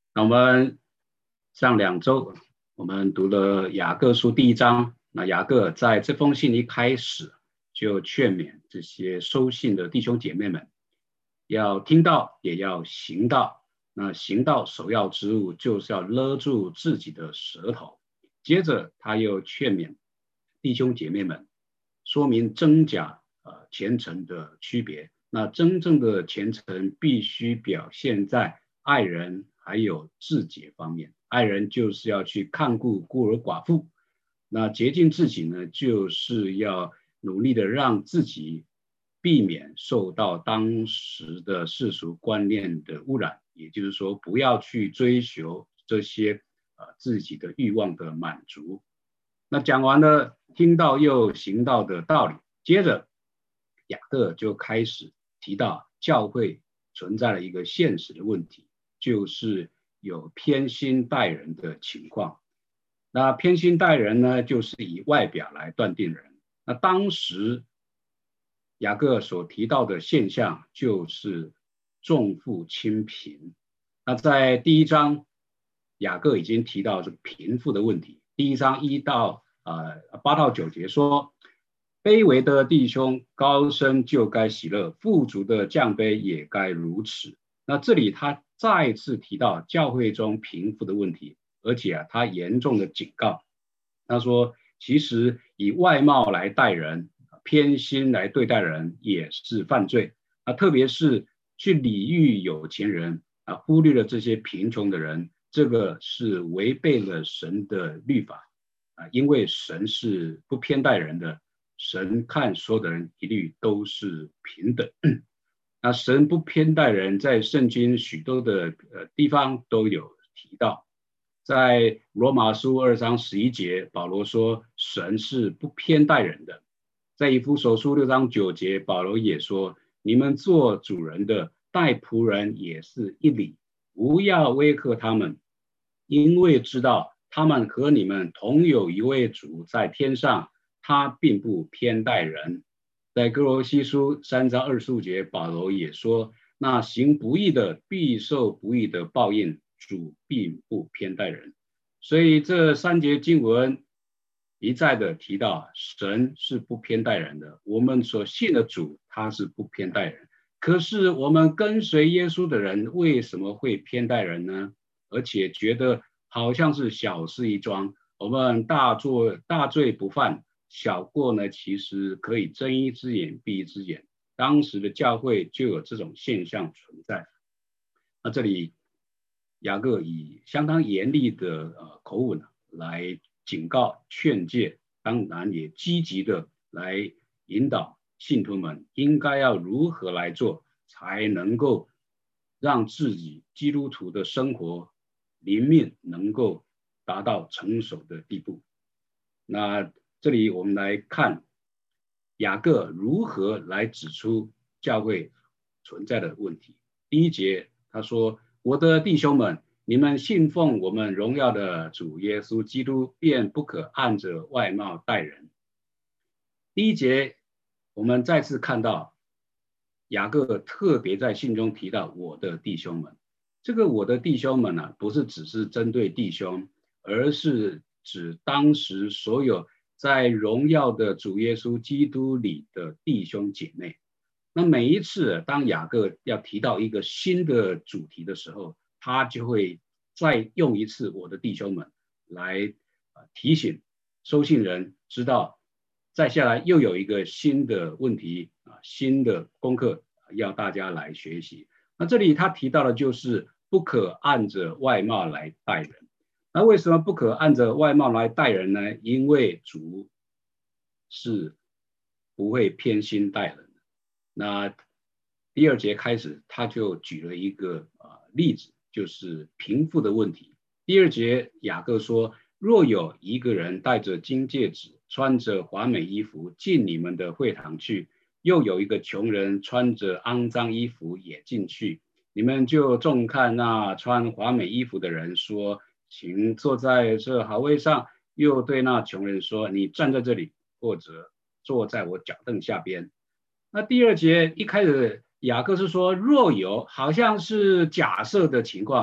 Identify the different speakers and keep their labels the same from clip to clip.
Speaker 1: 那我们上2周，我们读了雅各书第1章。那雅各在这封信一开始就劝勉这些收信的弟兄姐妹们，要听到也要行道。那行道首要之务就是要勒住自己的舌头。接着他又劝勉弟兄姐妹们，说明真假虔诚的区别。那真正的虔诚必须表现在爱人还有自洁方面。爱人就是要去看顾孤儿寡妇，那洁净自己呢，就是要努力的让自己避免受到当时的世俗观念的污染，也就是说不要去追求这些自己的欲望的满足。那讲完了听到又行道的道理，接着雅各就开始提到教会存在了一个现实的问题，就是有偏心待人的情况。那偏心待人呢，就是以外表来断定人。那当时雅各所提到的现象就是重富轻贫。那在第1章，雅各已经提到这个贫富的问题。第1章8到9节说，卑微的弟兄高升就该喜乐，富足的降卑也该如此。那这里他再次提到教会中贫富的问题，而且他严重的警告，他说其实以外貌来待人，偏心来对待人也是犯罪。特别是去礼遇有钱人，忽略了这些贫穷的人，这个是违背了神的律法。因为神是不偏待人的，神看所有的人一律都是平等。那神不偏待人，在圣经许多的地方都有提到。在罗马书2章11节，保罗说神是不偏待人的。在以弗所书6章9节，保罗也说，你们做主人的待仆人也是一理，不要威吓他们，因为知道他们和你们同有一位主在天上，他并不偏待人。在哥罗西书3章25节，保罗也说，那行不义的必受不义的报应，主并不偏待人。所以这3节经文一再的提到神是不偏待人的，我们所信的主他是不偏待人。可是我们跟随耶稣的人为什么会偏待人呢？而且觉得好像是小事一桩，我们大罪不犯，小过呢其实可以睁一只眼闭一只眼。当时的教会就有这种现象存在。那这里雅各以相当严厉的口吻来警告劝诫，当然也积极的来引导信徒们应该要如何来做，才能够让自己基督徒的生活灵命能够达到成熟的地步。那这里我们来看雅各如何来指出教会存在的问题。第1节他说，我的弟兄们，你们信奉我们荣耀的主耶稣基督，便不可按着外貌待人。第1节我们再次看到雅各特别在信中提到我的弟兄们。这个我的弟兄们不是只是针对弟兄，而是指当时所有在荣耀的主耶稣基督里的弟兄姐妹。那每一次当雅各要提到一个新的主题的时候，他就会再用一次我的弟兄们来提醒收信人知道，再下来又有一个新的问题新的功课要大家来学习。那这里他提到的就是不可按着外貌来待人。那为什么不可按着外貌来待人呢？因为主是不会偏心待人的。那第2节开始他就举了一个例子，就是贫富的问题。第2节雅各说，若有一个人戴着金戒指，穿着华美衣服进你们的会堂去，又有一个穷人穿着肮脏衣服也进去，你们就重看那穿华美衣服的人，说，请坐在这好位上，又对那穷人说，你站在这里，或者坐在我脚凳下边。那第2节一开始雅各是说若有，好像是假设的情况。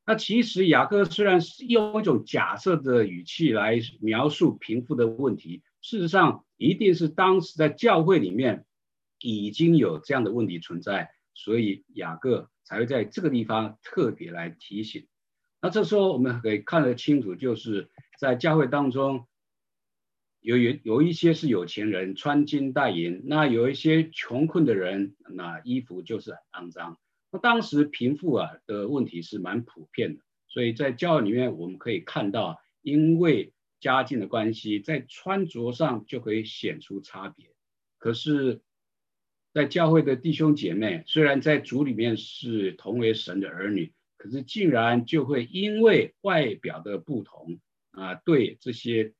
Speaker 1: 那其实雅各虽然是用一种假设的语气来描述贫富的问题，事实上一定是当时在教会里面已经有这样的问题存在，所以雅各才会在这个地方特别来提醒。那这时候我们可以看得清楚，就是在教会当中有一些是有钱人穿金戴银，那有一些穷困的人，那衣服就是很肮脏。那当时贫富的问题是蛮普遍的，所以在教会里面我们可以看到，因为家境的关系，在穿着上就可以显出差别。可是，在教会的弟兄姐妹，虽然在主里面是同为神的儿女，可是竟然就会因为外表的不同对这些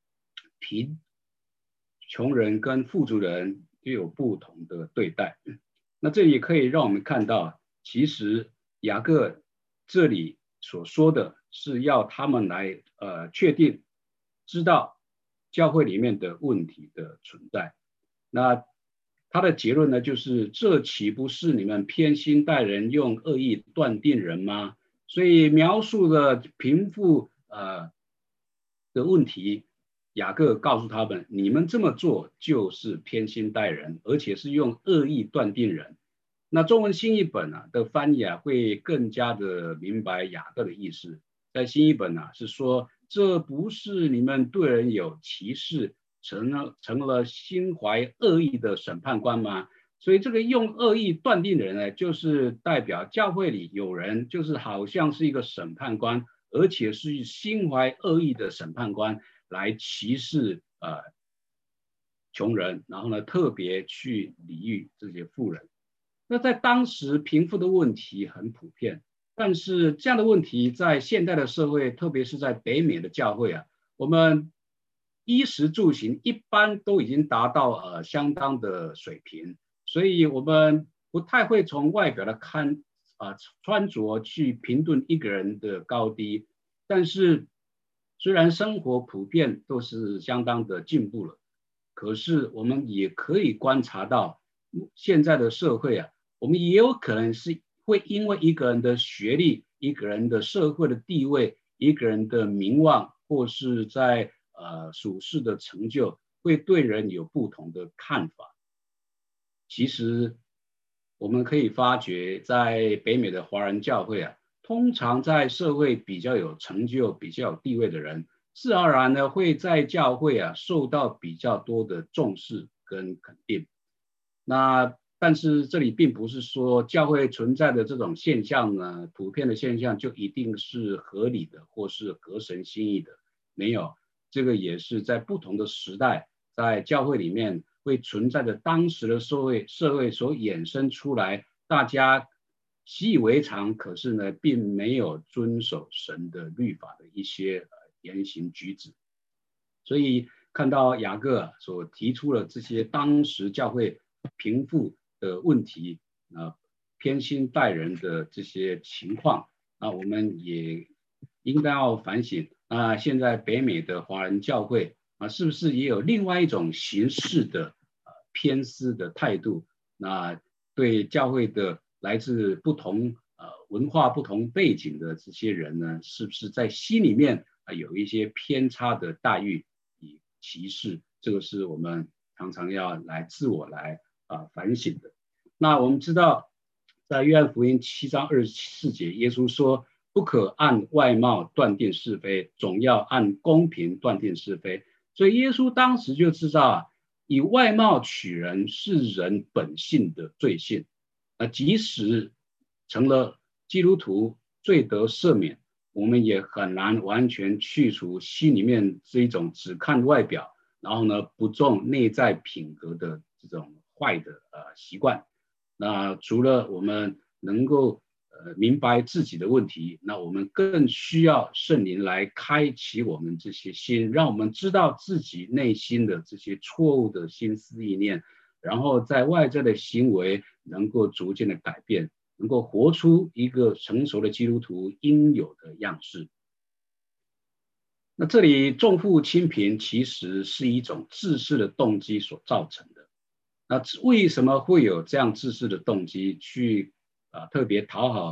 Speaker 1: 穷人跟富足人就有不同的对待。那这也可以让我们看到，其实雅各这里所说的是要他们来确定知道教会里面的问题的存在。那他的结论呢，就是这岂不是你们偏心待人，用恶意断定人吗？所以描述了贫富的问题，雅各告诉他们，你们这么做就是偏心待人，而且是用恶意断定人。那中文新译本的翻译会更加的明白雅各的意思。在新译本是说，这不是你们对人有歧视，成了心怀恶意的审判官吗？所以这个用恶意断定的人呢，就是代表教会里有人就是好像是一个审判官，而且是心怀恶意的审判官来歧视穷人，然后呢特别去礼遇这些富人。那在当时贫富的问题很普遍，但是这样的问题在现代的社会，特别是在北美的教会我们衣食住行一般都已经达到相当的水平，所以我们不太会从外表的穿着去评论一个人的高低。但是虽然生活普遍都是相当的进步了，可是我们也可以观察到现在的社会我们也有可能是会因为一个人的学历、一个人的社会的地位、一个人的名望，或是在属世的成就，会对人有不同的看法。其实我们可以发觉，在北美的华人教会通常在社会比较有成就、比较有地位的人，自然而然呢会在教会受到比较多的重视跟肯定。那但是这里并不是说教会存在的这种现象呢，普遍的现象就一定是合理的或是合神心意的，没有，这个也是在不同的时代，在教会里面会存在着当时的社会所衍生出来，大家习以为常，可是呢，并没有遵守神的律法的一些言行举止。所以看到雅各所提出了这些当时教会贫富的问题偏心待人的这些情况我们也应该要反省现在北美的华人教会是不是也有另外一种形式的偏私的态度？那对教会的来自不同文化不同背景的这些人呢，是不是在心里面有一些偏差的待遇与歧视？这个是我们常常要来自我来反省的。那我们知道，在约翰福音7章24节，耶稣说：“不可按外貌断定是非，总要按公平断定是非。”所以耶稣当时就知道以外貌取人是人本性的罪性即使成了基督徒，罪得赦免，我们也很难完全去除心里面这一种只看外表，然后呢不重内在品格的这种坏的习惯。那除了我们能够明白自己的问题，那我们更需要圣灵来开启我们这些心，让我们知道自己内心的这些错误的心思意念，然后在外在的行为能够逐渐的改变，能够活出一个成熟的基督徒应有的样式。那这里重富轻贫其实是一种自私的动机所造成的。那为什么会有这样自私的动机去特别讨好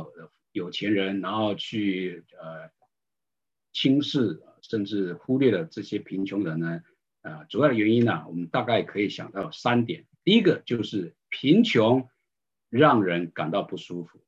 Speaker 1: 有钱人，然后去轻视甚至忽略了这些贫穷人呢？主要的原因呢，我们大概可以想到3点。第一个就是贫穷让人感到不舒服，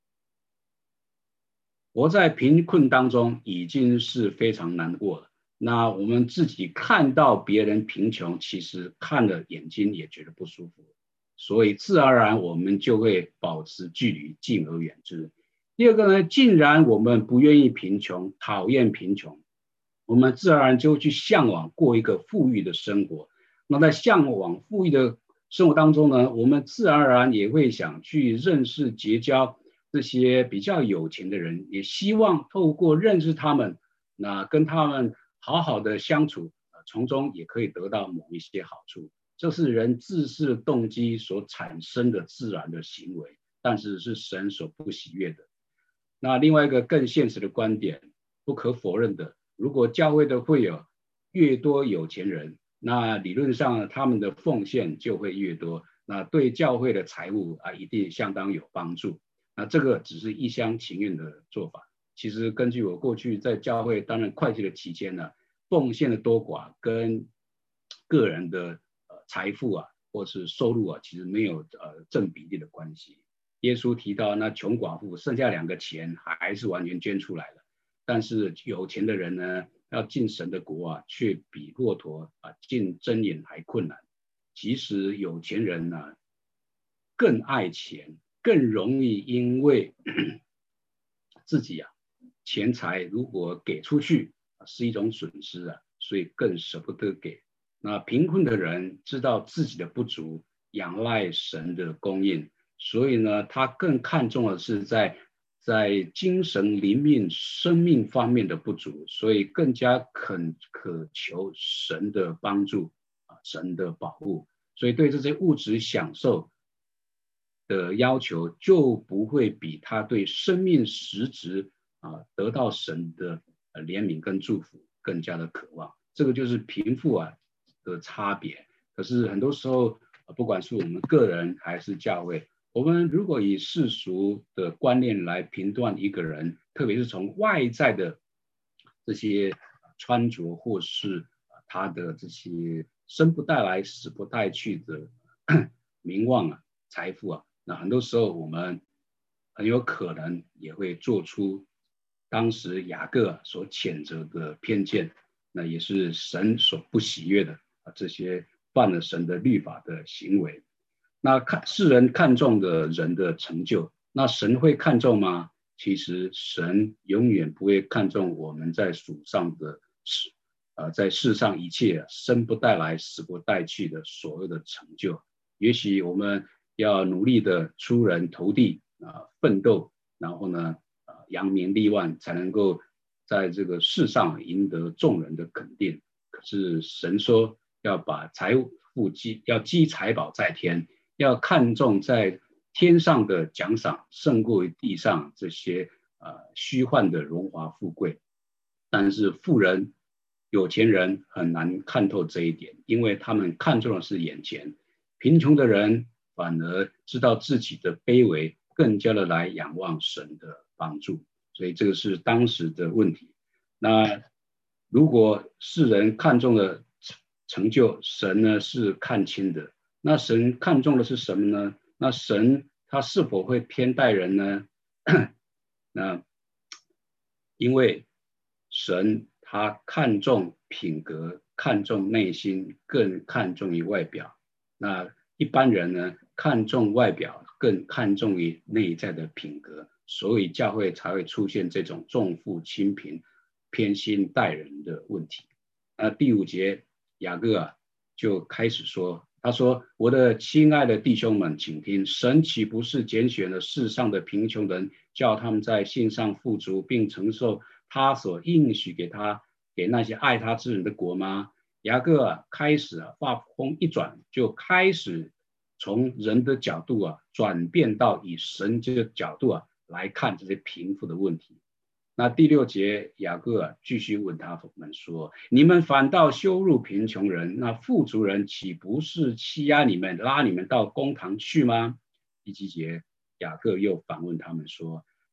Speaker 1: 活在贫困当中已经是非常难过了。那我们自己看到别人贫穷，其实看了眼睛也觉得不舒服，所以自然而然我们就会保持距离，敬而远之。第二个呢，既然我们不愿意贫穷，讨厌贫穷，我们自然而然就去向往过一个富裕的生活。那在向往富裕的生活当中呢，我们自然而然也会想去认识、结交这些比较有钱的人，也希望透过认识他们，那跟他们好好的相处，从中也可以得到某一些好处。这是人自私的动机所产生的自然的行为，但是是神所不喜悦的。那另外一个更现实的观点，不可否认的，如果教会的会有越多有钱人，那理论上他们的奉献就会越多，那对教会的财务一定相当有帮助。那这个只是一厢情愿的做法。其实根据我过去在教会担任会计的期间呢，奉献的多寡跟个人的财富或是收入其实没有正比例的关系。耶稣提到那穷寡妇剩下2个钱还是完全捐出来了，但是有钱的人呢，要进神的国却比骆驼进针眼还困难。其实有钱人呢更爱钱，更容易因为自己钱财如果给出去是一种损失所以更舍不得给。那贫困的人知道自己的不足，仰赖神的供应，所以呢，他更看重的是在精神、灵命、生命方面的不足，所以更加渴求神的帮助神的保护，所以对这些物质享受的要求就不会比他对生命实质得到神的怜悯跟祝福更加的渴望。这个就是贫富的差别。可是很多时候不管是我们个人还是教会，我们如果以世俗的观念来评断一个人，特别是从外在的这些穿着或是他的这些生不带来死不带去的名望财富那很多时候我们很有可能也会做出当时雅各所谴责的偏见，那也是神所不喜悦的这些犯了神的律法的行为。那世人看重的人的成就，那神会看重吗？其实神永远不会看重我们在属上的在世上一切生不带来死不带去的所有的成就。也许我们要努力的出人头地奋斗，然后呢扬名立万，才能够在这个世上赢得众人的肯定。可是神说要把财富要积财宝在天，要看重在天上的奖赏胜过于地上这些虚幻的荣华富贵。但是富人有钱人很难看透这一点，因为他们看重的是眼前。贫穷的人反而知道自己的卑微，更加的来仰望神的帮助。所以这个是当时的问题。那如果世人看重的成就，神呢是看轻的。那神看重的是什么呢？那神他是否会偏待人呢？那因为神他看重品格，看重内心，更看重于外表。那一般人呢，看重外表，更看重于内在的品格，所以教会才会出现这种重富轻贫、偏心待人的问题。第5节，雅各就开始说，他说：“我的亲爱的弟兄们，请听，神岂不是拣选了世上的贫穷人，叫他们在信上富足，并承受他所应许给那些爱他之人的国吗？”雅各开始话锋一转，就开始从人的角度转变到以神这个角度来看这些贫富的问题。那第6节，雅各继续问他们说：“你们反倒羞辱贫穷人，那富足人岂不是欺压你们，拉你们到公堂去吗？”第7节，雅各又反问他们说：“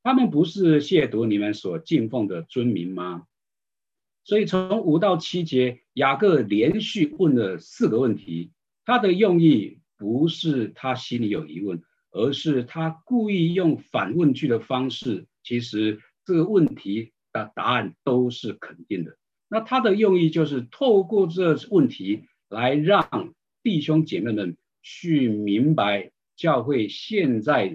Speaker 1: 他们不是亵渎你们所敬奉的尊名吗？所以从5到7节，雅各连续问了4个问题，他的用意不是他心里有疑问，而是他故意用反问句的方式，其实这个问题的答案都是肯定的。那他的用意就是透过这问题来让弟兄姐妹们去明白教会现在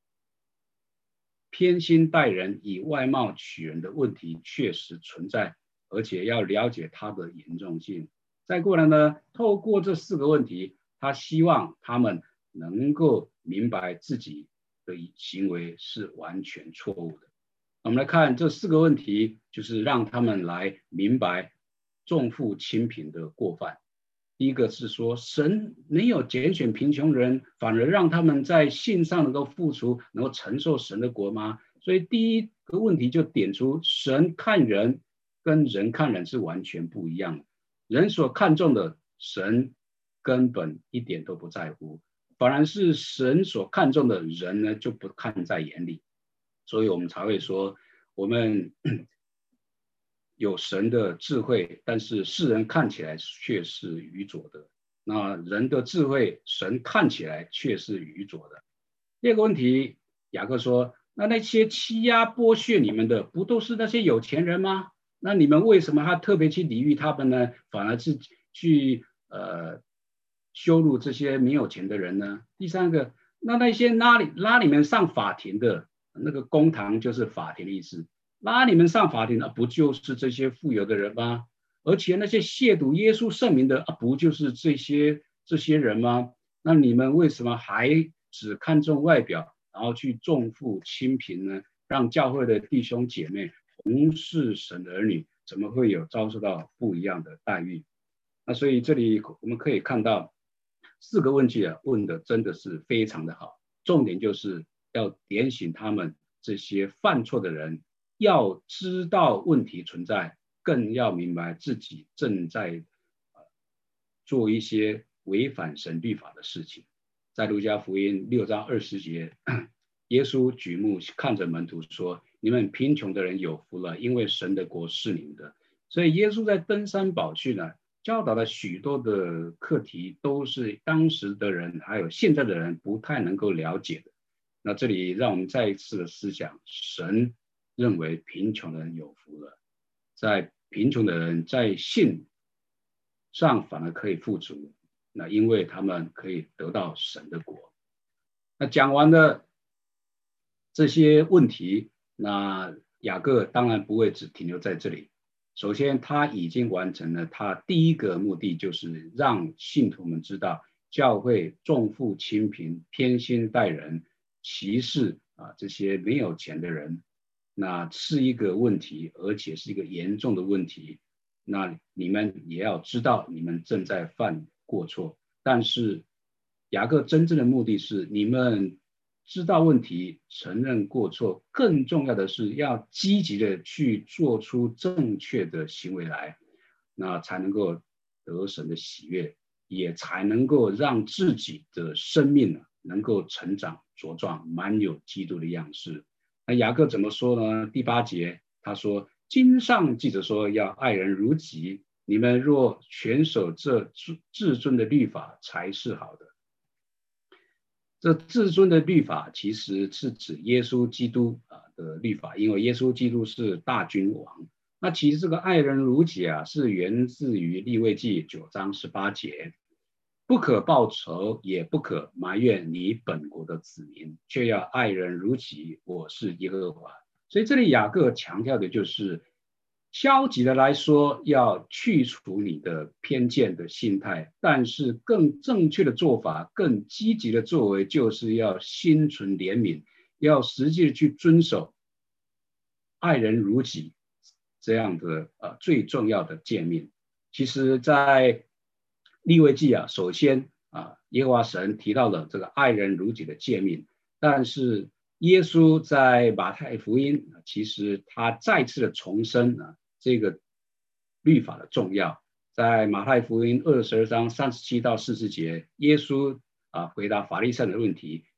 Speaker 1: 偏心待人、以外貌取人的问题确实存在，而且要了解它的严重性。再过来呢，透过这4个问题，他希望他们能够明白自己的行为是完全错误的。我们来看这4个问题，就是让他们来明白重富轻贫的过犯。第一个是说，神没有拣选贫穷人，反而让他们在信上能够付出，能够承受神的国吗？所以第一个问题就点出，神看人跟人看人是完全不一样的。人所看重的，神根本一点都不在乎，反而是神所看重的人呢，就不看在眼里。所以我们才会说，我们有神的智慧，但是世人看起来却是愚拙的。那人的智慧，神看起来却是愚拙的。第二个问题，雅各说，那些欺压剥削你们的，不都是那些有钱人吗？那你们为什么还特别去礼遇他们呢？反而是去羞辱这些没有钱的人呢？第三个，那些拉你们上法庭的，那个公堂就是法庭的意思，拉你们上法庭，不就是这些富有的人吗？而且那些亵渎耶稣圣名的，不就是这些人吗？那你们为什么还只看重外表，然后去重富轻贫呢？让教会的弟兄姐妹同是神的儿女，怎么会有遭受到不一样的待遇？那所以这里我们可以看到4个问题问的真的是非常的好，重点就是要点醒他们这些犯错的人，要知道问题存在，更要明白自己正在做一些违反神律法的事情。在路加福音6章20节，耶稣举目看着门徒说，你们贫穷的人有福了，因为神的国是你们的。所以耶稣在登山宝训呢，教导了许多的课题，都是当时的人还有现在的人不太能够了解的。那这里让我们再一次的思想，神认为贫穷的人有福了，在贫穷的人在信上反而可以富足，那因为他们可以得到神的国。那讲完了这些问题，那雅各当然不会只停留在这里。首先，他已经完成了他第一个目的，就是让信徒们知道教会重富轻贫、偏心待人、歧视这些没有钱的人，那是一个问题，而且是一个严重的问题。那你们也要知道，你们正在犯过错。但是雅各真正的目的是，你们知道问题，承认过错，更重要的是要积极的去做出正确的行为来，那才能够得神的喜悦，也才能够让自己的生命能够成长茁壮，满有基督的样式。那雅各怎么说呢？第8节他说，经上记着说，要爱人如己，你们若全守这至尊的律法，才是好的。这至尊的律法其实是指耶稣基督的律法，因为耶稣基督是大君王。那其实这个爱人如己是源自于利未记9章18节，不可报仇，也不可埋怨你本国的子民，却要爱人如己，我是耶和华。所以这里雅各强调的就是消极的来说，要去除你的偏见的心态，但是更正确的做法，更积极的作为，就是要心存怜悯，要实际的去遵守爱人如己这样的最重要的诫命。其实在利未记首先耶和华神提到了这个爱人如己的诫命，但是耶稣在马太福音其实他再次的重申这个律法的重要。在马太福音22章37到40节，耶稣回答法利赛人的问题，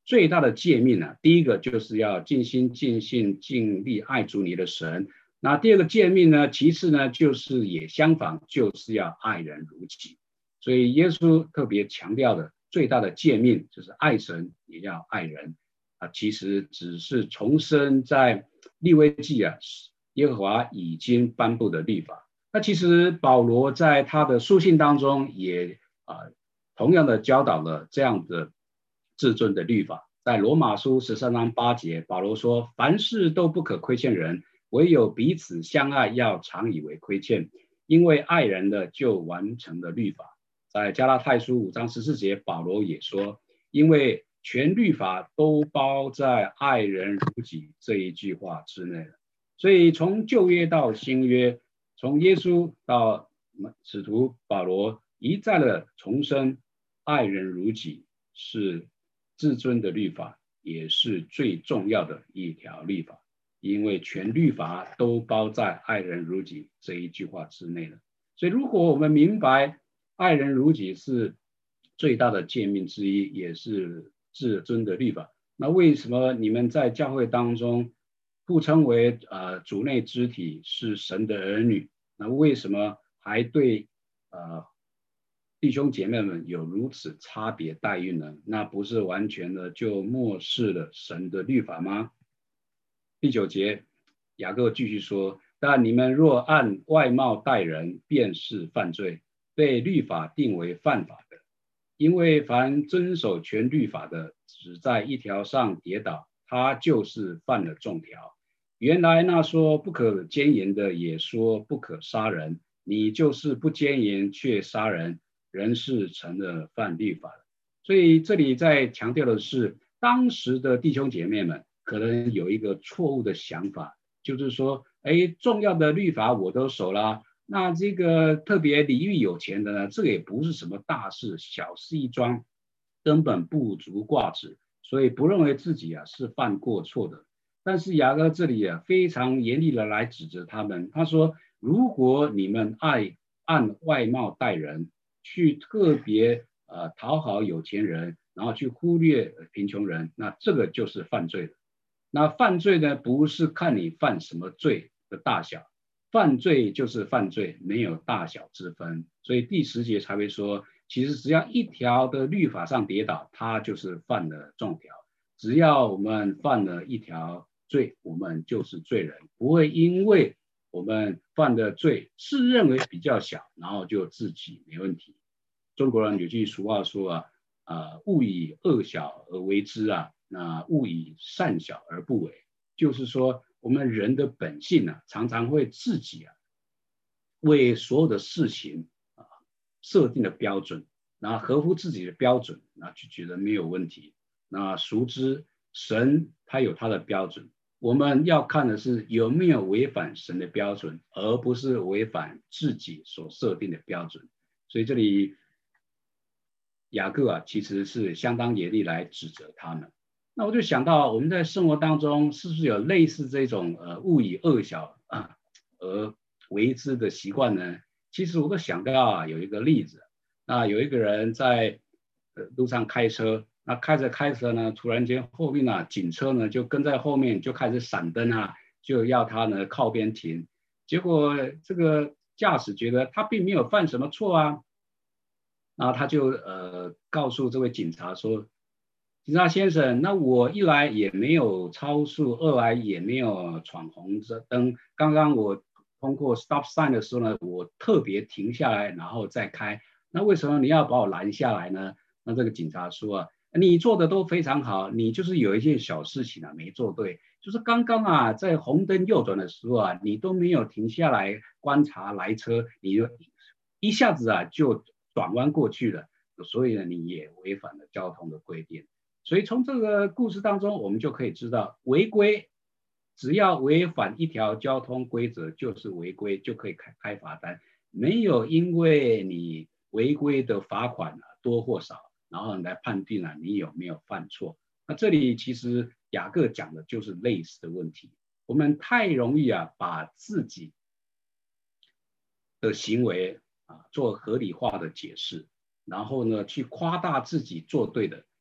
Speaker 1: 最大的诫命啊，第一个就是要尽心尽性尽力爱主你的神。那第二个诫命呢，其次呢就是也相反，就是要爱人如己。所以耶稣特别强调的最大的诫命就是爱神也要爱人啊，其实只是重申在利未记啊，耶和华已经颁布的律法。那其实保罗在他的书信当中也同样的教导了这样的至尊的律法。在罗马书13章8节，保罗说：凡事都不可亏欠人，唯有彼此相爱要常以为亏欠，因为爱人的就完成了律法。在加拉太书5章14节，保罗也说：因为全律法都包在爱人如己这一句话之内了。所以从旧约到新约，从耶稣到使徒保罗，一再的重申爱人如己是至尊的律法，也是最重要的一条律法，因为全律法都包在爱人如己这一句话之内了。所以如果我们明白爱人如己是最大的诫命之一，也是至尊的律法，那为什么你们在教会当中不称为主内肢体是神的儿女？那为什么还对弟兄姐妹们有如此差别待遇呢？那不是完全的就漠视了神的律法吗？第9节，雅各继续说：但你们若按外貌待人，便是犯罪，被律法定为犯法的。因为凡遵守全律法的，只在一条上跌倒，他就是犯了众条。原来那说不可奸淫的，也说不可杀人，你就是不奸淫却杀人，人是成了犯律法的。所以这里在强调的是，当时的弟兄姐妹们可能有一个错误的想法，就是说，重要的律法我都守了，那这个特别礼遇有钱的呢，这个也不是什么大事，小事一桩，根本不足挂齿，所以不认为自己是犯过错的。但是雅各这里非常严厉的来指责他们，他说：如果你们按外貌待人，去特别讨好有钱人，然后去忽略贫穷人，那这个就是犯罪了。那犯罪呢，不是看你犯什么罪的大小，犯罪就是犯罪，没有大小之分。所以第10节才会说，其实只要一条的律法上跌倒，他就是犯了众条。只要我们犯了一条罪，我们就是罪人，不会因为我们犯的罪自认为比较小，然后就自己没问题。中国人有句俗话说勿以恶小而为之那勿以善小而不为，就是说我们人的本性常常会自己为所有的事情设定的标准，然后合乎自己的标准，那就觉得没有问题。那殊知神他有他的标准，我们要看的是有没有违反神的标准，而不是违反自己所设定的标准。所以这里雅各其实是相当严厉来指责他们。那我就想到我们在生活当中是不是有类似这种勿以恶小而为之的习惯呢？其实我都想到有一个例子，那有一个人在路上开车，那开着呢，突然间后面警车呢就跟在后面，就开始闪灯就要他呢靠边停。结果这个驾驶觉得他并没有犯什么错然后他就告诉这位警察说：警察先生，那我一来也没有超速，二来也没有闯红灯，刚刚我通过 stop sign 的时候呢，我特别停下来然后再开，那为什么你要把我拦下来呢？那这个警察说你做的都非常好，你就是有一件小事情没做对，就是刚刚在红灯右转的时候你都没有停下来观察来车，你就一下子就转弯过去了，所以呢你也违反了交通的规定。所以从这个故事当中我们就可以知道，违规只要违反一条交通规则就是违规，就可以开罚单，没有因为你违规的罚款多或少，然后来判定你有没有犯错。那这里其实雅各讲的就是类似的问题，我们太容易把自己的行为做合理化的解释，然后呢去夸大自己做对的，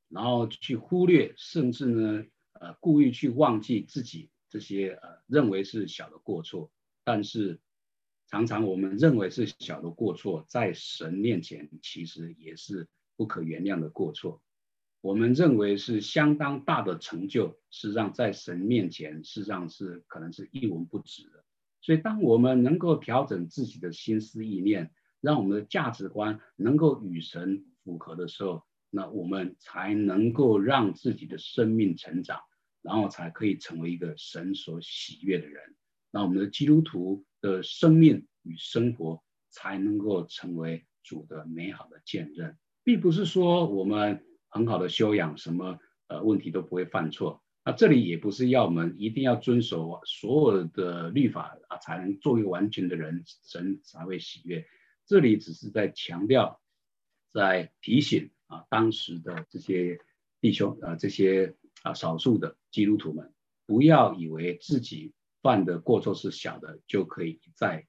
Speaker 1: 然后去忽略，甚至呢故意去忘记自己这些认为是小的过错，但是常常我们认为是小的过错，在神面前其实也是不可原谅的过错。我们认为是相当大的成就，事实上在神面前事实上是可能是一文不值的。所以当我们能够调整自己的心思意念，让我们的价值观能够与神符合的时候，那我们才能够让自己的生命成长，然后才可以成为一个神所喜悦的人。那我们的基督徒的生命与生活才能够成为主的美好的见证，并不是说我们很好的修养，什么问题都不会犯错。那这里也不是要我们一定要遵守所有的律法才能做一个完全的人，神才会喜悦。这里只是在强调，在提醒当时的这些弟兄这些少数的基督徒们，不要以为自己犯的过错是小的，就可以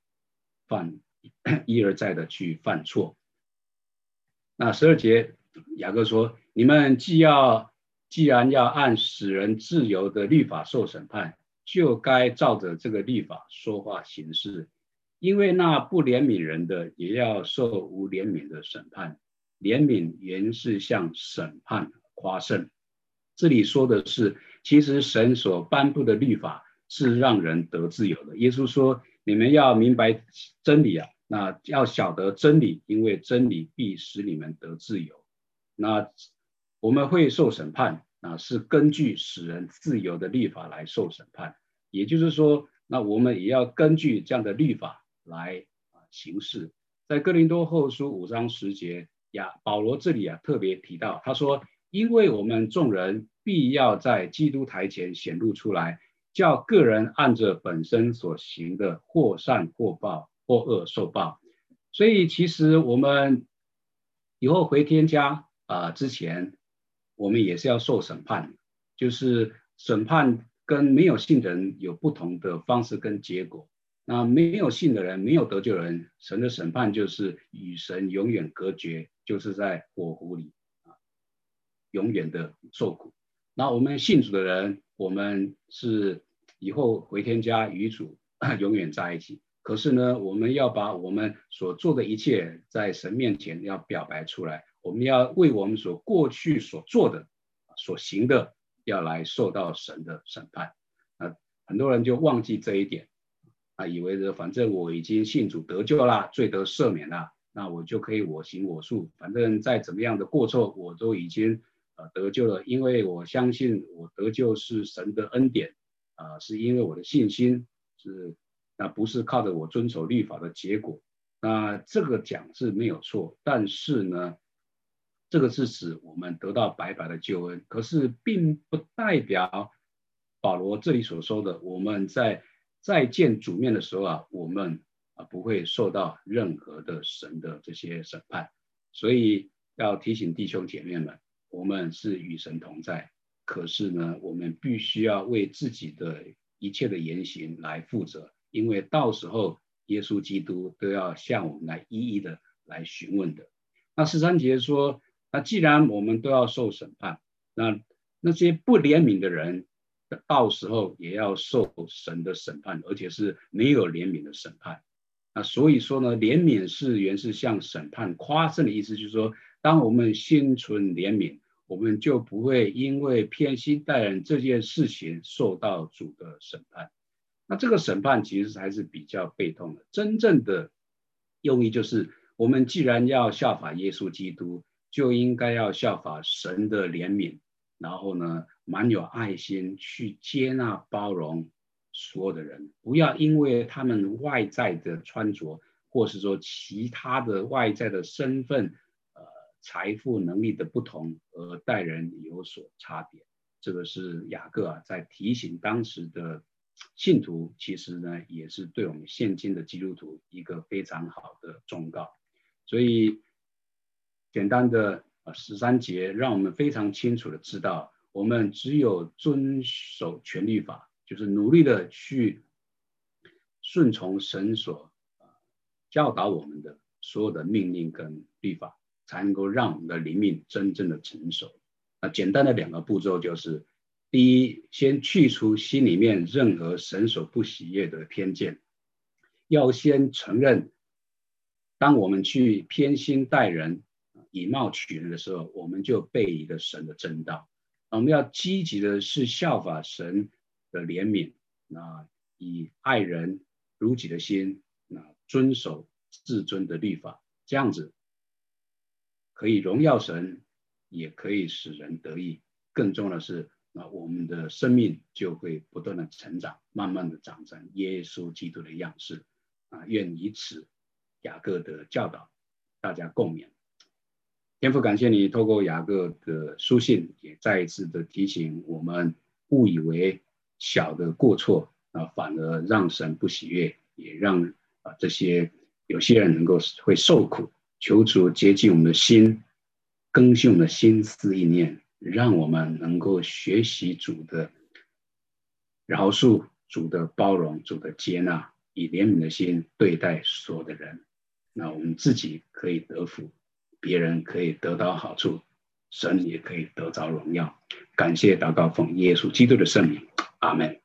Speaker 1: 一而再的去犯错。那12节雅各说，你们既然要按使人自由的律法受审判，就该照着这个律法说话行事，因为那不怜悯人的也要受无怜悯的审判。怜悯原是向审判夸胜。这里说的是，其实神所颁布的律法是让人得自由的。耶稣说，你们要明白真理那要晓得真理，因为真理必使你们得自由。那我们会受审判是根据使人自由的律法来受审判，也就是说，那我们也要根据这样的律法来行事。在哥林多后书5章10节保罗这里特别提到，他说，因为我们众人必要在基督台前显露出来，叫个人按着本身所行的，或善或报，或恶受报。所以其实我们以后回天家之前，我们也是要受审判，就是审判跟没有信的人有不同的方式跟结果。那没有信的人，没有得救的人，神的审判就是与神永远隔绝，就是在火湖里永远的受苦。那我们信主的人，我们是以后回天家与主永远在一起。可是呢，我们要把我们所做的一切在神面前要表白出来，我们要为我们所过去所做的、所行的，要来受到神的审判。很多人就忘记这一点以为反正我已经信主得救啦，罪得赦免啦，那我就可以我行我素，反正再怎么样的过错我都已经得救了，因为我相信我得救是神的恩典是因为我的信心那不是靠着我遵守律法的结果。那这个讲是没有错，但是呢，这个是指我们得到白白的救恩，可是并不代表保罗这里所说的我们在再见主面的时候我们不会受到任何的神的这些审判。所以要提醒弟兄姐妹们，我们是与神同在，可是呢，我们必须要为自己的一切的言行来负责，因为到时候耶稣基督都要向我们来一一的来询问的。那13节说，那既然我们都要受审判，那些不怜悯的人到时候也要受神的审判，而且是没有怜悯的审判。那所以说呢，怜悯原是向审判夸胜的意思，就是说，当我们心存怜悯，我们就不会因为偏心待人这件事情受到主的审判。那这个审判其实还是比较被动的，真正的用意就是我们既然要效法耶稣基督，就应该要效法神的怜悯，然后呢，蛮有爱心去接纳包容所有的人，不要因为他们外在的穿着，或是说其他的外在的身份、财富能力的不同而待人有所差别。这个是雅各在提醒当时的信徒，其实呢也是对我们现今的基督徒一个非常好的忠告。所以简单的13节让我们非常清楚的知道，我们只有遵守全律法，就是努力的去顺从神所教导我们的所有的命令跟律法，才能够让我们的灵命真正的成熟。 简单的2个步骤就是：第一，先去除心里面任何神所不喜悦的偏见，要先承认，当我们去偏心待人、以貌取人的时候，我们就背离了神的真道。我们要积极的是效法神的怜悯，以爱人如己的心，遵守至尊的律法，这样子可以荣耀神，也可以使人得益。更重要的是，我们的生命就会不断的成长，慢慢的长成耶稣基督的样式。愿以此雅各的教导大家共勉。天父，感谢你透过雅各的书信，也再一次的提醒我们，误以为小的过错反而让神不喜悦，也让这些有些人能够会受苦。求主洁净我们的心，更新我们的心思意念，让我们能够学习主的饶恕、主的包容、主的接纳，以怜悯的心对待所有的人。那我们自己可以得福，别人可以得到好处，神也可以得着荣耀。感谢祷告奉耶稣基督的圣名，阿们。